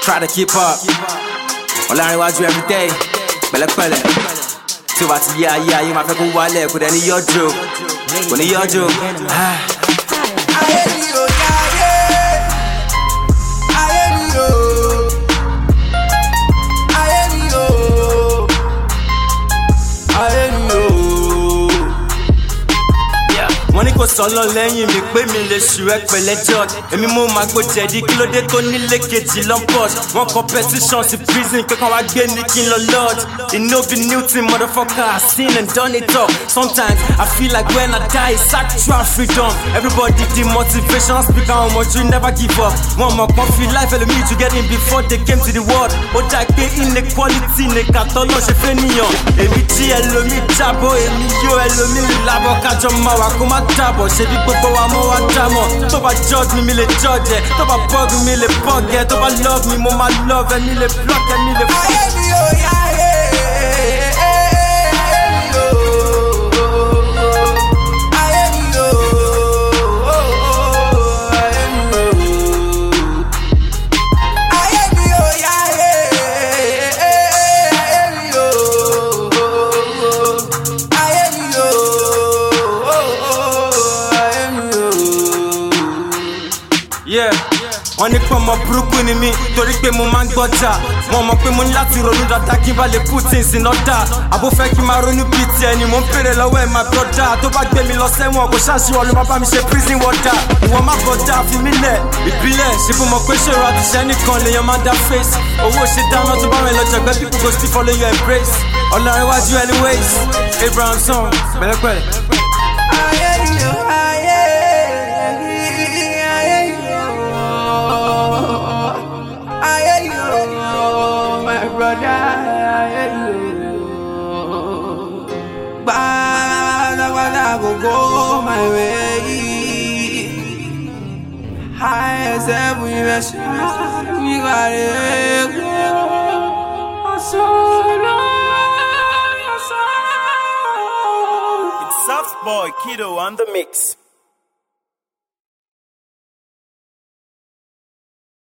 Try to keep up. Ọlárìnwájú every day. Pẹ̀lẹ́pẹ̀lẹ́. Tí o bá ti yá ayé ayé máa fẹ́ kó wálẹ̀ kó dẹ̀ ní yọjú. Kò ní yọjú. Ayé mi ò yá ayé. Ayé mi ò. Ayé mi ò. Ayé mi ò. Wọ́n ní kò sọ́nà lẹ́yìn mi pé mi lè ṣù ẹ́ pẹ̀lẹ́ George. Èmi mo máa gbó jẹ̀dí kí ló dé tó nílé kejì lọ́pọ̀t. Wọ́n competition sí prison pé kàn wá gbé ní kí n lọ lodge. It no be new thing, motherfucker, I seen and done it all. Sometimes I feel like when I die it's actual freedom. Everybody the motivation speak how much you never give up. Wọ́n mọ̀ pọ́n fi life ẹlòmíì to get in before they came to the world. Ó dá pé inequality nìkan tọ́lọ́ ṣe fẹ́ níyàn. Èmi jí ẹlòmíì jábọ̀, èmi yó ẹlòmíì lábọ̀ kájọ máa wà kó má dábọ̀, ṣe bí gbogbo wa mọ́ wá dámọ̀. Tó bá judge mi lè judge ẹ, tó bá bug mi lè bug ẹ, tó bá love mi mo máa love ẹ, mi lè block ẹ, mi lè fuck ẹ. Ayé mi ò yá ayé. Ayé mi ò. Ayé mi ò. Ayé mi ò. Ayé mi ò yá ayé. Ayé mi ò. Ayé mi ò. Yeah. Wọ́n ní pé ọmọ burúkú ni mí torí pé mo máa ń gbọ́jà. Wọ́n mọ̀ pé mo ní láti ronú dáadáa kí n bá lè put things in order. Àbó fẹ́ kí n máa ronú bíi tiẹ̀ ni mò ń bèrè lọ́wọ́ ẹ̀ máa gbọ́dá. Tó bá gbé mi lọ sẹ́wọ̀n kò ṣáàṣìwọ̀ ló máa bá mi ṣe prison warder. Ìwọ má gbọ́dá fi mí lẹ̀. Ìbílẹ̀ ṣe fún mọ̀ pé ṣèrò àtìṣẹ́ nìkan lèèyàn máa dá face. Owó ṣe dáná tó bá rìn lọ́jọ́ gbẹ́ people go still follow your embrace. Ọlárìnwájú anyways, Abraham song, pẹ̀lẹ́pẹ̀lẹ́. Ayé mi ò ayé. Ayé mi ò. Ayé mi ò. My brother. Ayé mi ò. Gbàdàgbàdà go go my way. High as ever you wish. You got it. It's Soft Boy Kiddo on the mix.